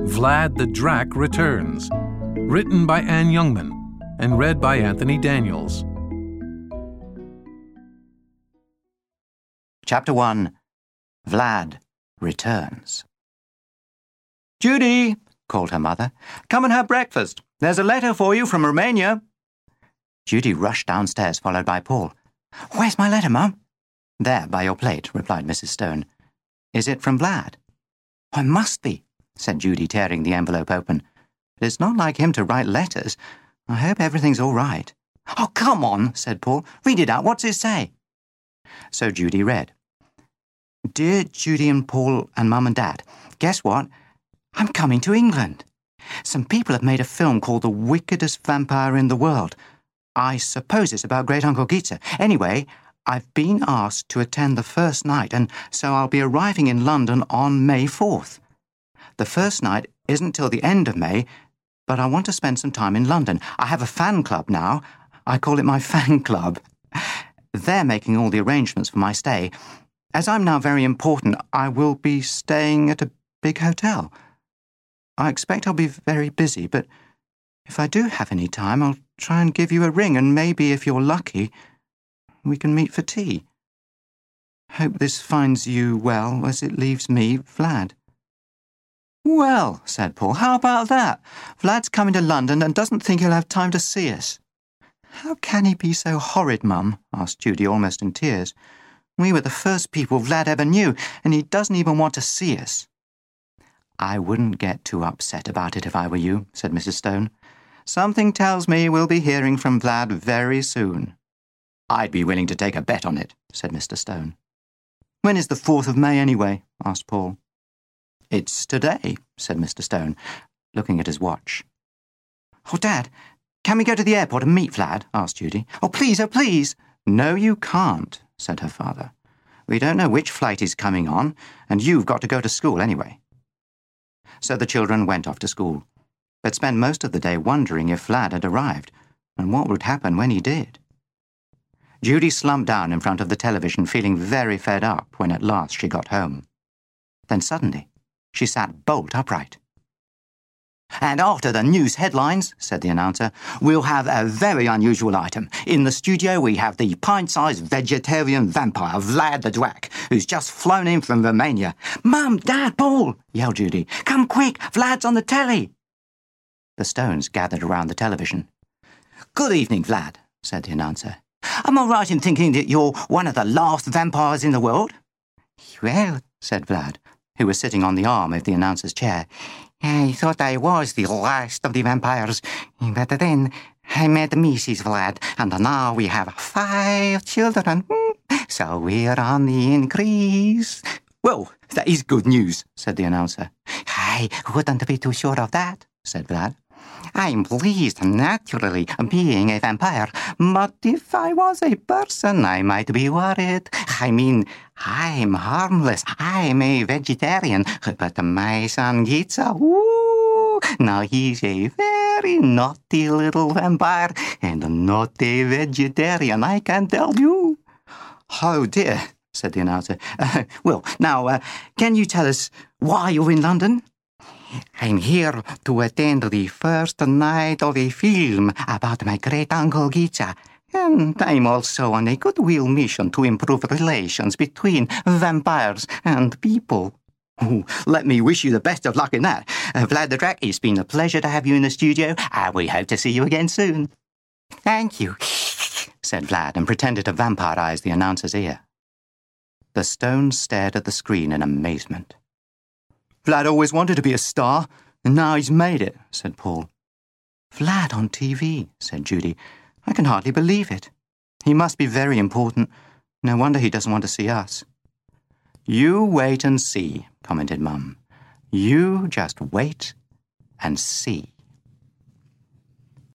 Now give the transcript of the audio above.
Vlad the Drac Returns, written by Anne Youngman and read by Anthony Daniels. Chapter 1. Vlad Returns. "Judy," called her mother, "come and have breakfast. There's a letter for you from Romania." Judy rushed downstairs, followed by Paul. "Where's my letter, Mum?" "There, by your plate," replied Mrs. Stone. "Is it from Vlad?" "Oh, it must be," said Judy, tearing the envelope open. "But it's not like him to write letters. I hope everything's all right." "Oh, come on," said Paul. "Read it out. What's it say?" So Judy read. "Dear Judy and Paul and Mum and Dad, guess what? I'm coming to England. Some people have made a film called The Wickedest Vampire in the World. I suppose it's about Great Uncle Gitza. Anyway, I've been asked to attend the first night, and so I'll be arriving in London on May 4th. The first night isn't till the end of May, but I want to spend some time in London. I have a fan club now. I call it my fan club. They're making all the arrangements for my stay. As I'm now very important, I will be staying at a big hotel. I expect I'll be very busy, but if I do have any time, I'll try and give you a ring, and maybe, if you're lucky, we can meet for tea. Hope this finds you well as it leaves me, Vlad." "Well," said Paul, "how about that? Vlad's coming to London and doesn't think he'll have time to see us." "How can he be so horrid, Mum?" asked Judy, almost in tears. "We were the first people Vlad ever knew, and he doesn't even want to see us." "I wouldn't get too upset about it if I were you," said Mrs. Stone. "Something tells me we'll be hearing from Vlad very soon." "I'd be willing to take a bet on it," said Mr. Stone. "When is the 4th of May, anyway?" asked Paul. "It's today," said Mr. Stone, looking at his watch. "Oh, Dad, can we go to the airport and meet Vlad?" asked Judy. "Oh, please, oh, please." "No, you can't," said her father. "We don't know which flight he's coming on, and you've got to go to school anyway." So the children went off to school, but spent most of the day wondering if Vlad had arrived, and what would happen when he did. Judy slumped down in front of the television, feeling very fed up when at last she got home. Then suddenly, she sat bolt upright. "And after the news headlines," said the announcer, "we'll have a very unusual item. In the studio we have the pint-sized vegetarian vampire, Vlad the Drac, who's just flown in from Romania." "Mum, Dad, Paul," yelled Judy, "come quick, Vlad's on the telly." The Stones gathered around the television. "Good evening, Vlad," said the announcer. "Am I right in thinking that you're one of the last vampires in the world?" "Well," said Vlad, who was sitting on the arm of the announcer's chair, "I thought I was the last of the vampires, but then I met Mrs. Vlad, and now we have 5 children, so we're on the increase." "Well, that is good news," said the announcer. "I wouldn't be too sure of that," said Vlad. "I'm pleased, naturally, being a vampire, but if I was a person, I might be worried. I mean, I'm harmless, I'm a vegetarian, but my son Gitza, now he's a very naughty little vampire, and not a vegetarian, I can tell you." "Oh dear," said the announcer. "Well, now, can you tell us why you're in London?" "I'm here to attend the first night of a film about my great-uncle Gitza, and I'm also on a goodwill mission to improve relations between vampires and people." "Oh, let me wish you the best of luck in that. Vlad the Drac, it's been a pleasure to have you in the studio, and we hope to see you again soon." "Thank you," said Vlad, and pretended to vampirize the announcer's ear. The Stones stared at the screen in amazement. "Vlad always wanted to be a star, and now he's made it," said Paul. "Vlad on TV," said Judy. "I can hardly believe it. He must be very important. No wonder he doesn't want to see us." "You wait and see," commented Mum. "You just wait and see."